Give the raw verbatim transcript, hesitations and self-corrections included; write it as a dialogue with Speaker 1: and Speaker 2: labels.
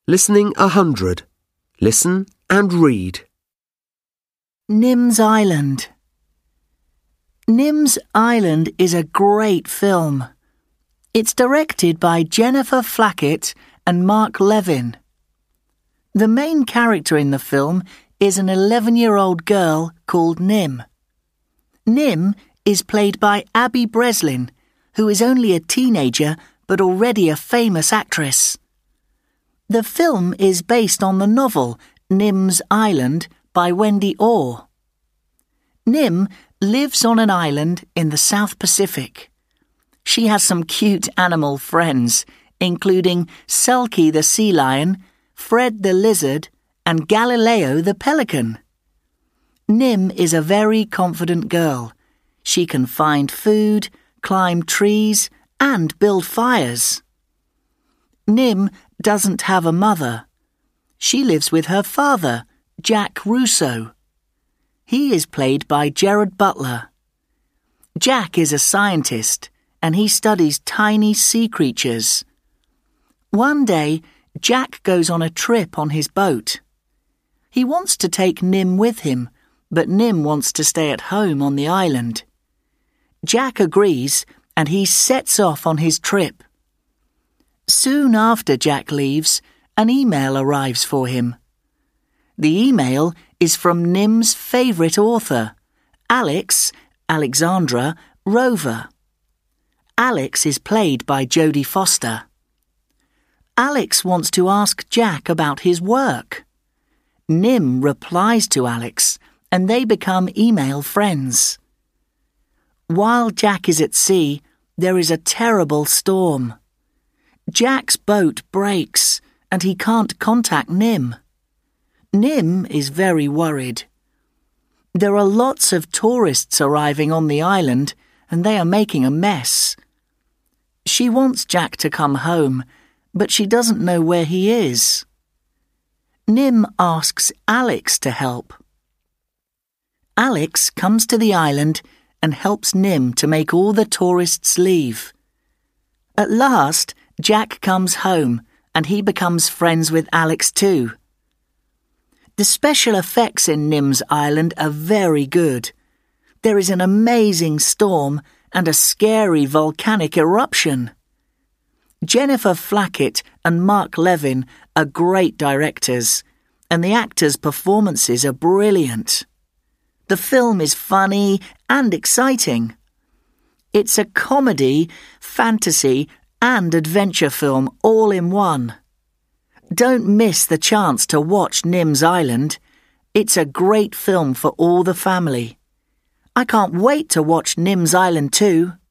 Speaker 1: Listening one hundred. Listen and read.
Speaker 2: Nim's Island. Nim's Island is a great film. It's directed by Jennifer Flackett and Mark Levin. The main character in the film is an eleven-year-old girl called Nim. Nim is played by Abby Breslin, who is only a teenager but already a famous actress. The film is based on the novel Nim's Island by Wendy Orr. Nim lives on an island in the South Pacific. She has some cute animal friends, including Selkie the sea lion, Fred the lizard, and Galileo the pelican. Nim is a very confident girl. She can find food, climb trees, and build fires. Nim doesn't have a mother. She lives with her father, Jack Russo. He is played by Gerard Butler. Jack is a scientist, and he studies tiny sea creatures. One day, Jack goes on a trip on his boat. He wants to take Nim with him, but Nim wants to stay at home on the island. Jack agrees, and he sets off on his trip. Soon after Jack leaves, an email arrives for him. The email is from Nim's favourite author, Alex, Alexandra, Rover. Alex is played by Jodie Foster. Alex wants to ask Jack about his work. Nim replies to Alex, and they become email friends. While Jack is at sea, there is a terrible storm. Jack's boat breaks, and he can't contact Nim. Nim is very worried. There are lots of tourists arriving on the island, and they are making a mess. She wants Jack to come home, but she doesn't know where he is. Nim asks Alex to help. Alex comes to the island and helps Nim to make all the tourists leave. At last, Jack comes home, and he becomes friends with Alex too. The special effects in Nim's Island are very good. There is an amazing storm and a scary volcanic eruption. Jennifer Flackett and Mark Levin are great directors, and the actors' performances are brilliant. The film is funny and exciting. It's a comedy, fantasy, and adventure film all in one. Don't miss the chance to watch Nim's Island. It's a great film for all the family. I can't wait to watch Nim's Island too.